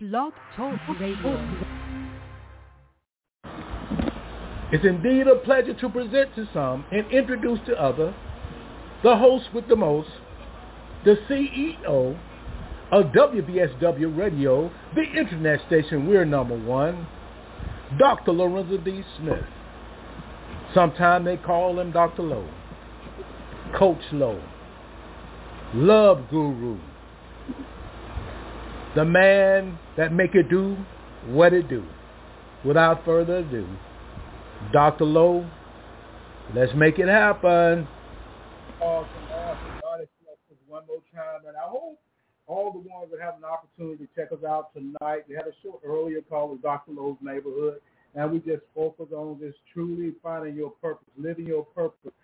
Blog Talk Radio. It's indeed a pleasure to present to some and introduce to others the host with the most, the CEO of WBSW Radio, the internet station we're number one, Dr. Lorenzo D. Smith. Sometimes they call him Dr. Lowe, Coach Lowe, Love Guru, the man that make it do what it do. Without further ado, Dr. Lowe, let's make it happen. Awesome. One more time, and I hope all the ones that have an opportunity to check us out tonight. We had a short earlier call with Dr. Lowe's Neighborhood, and we just focus on this truly finding your purpose, living your purpose,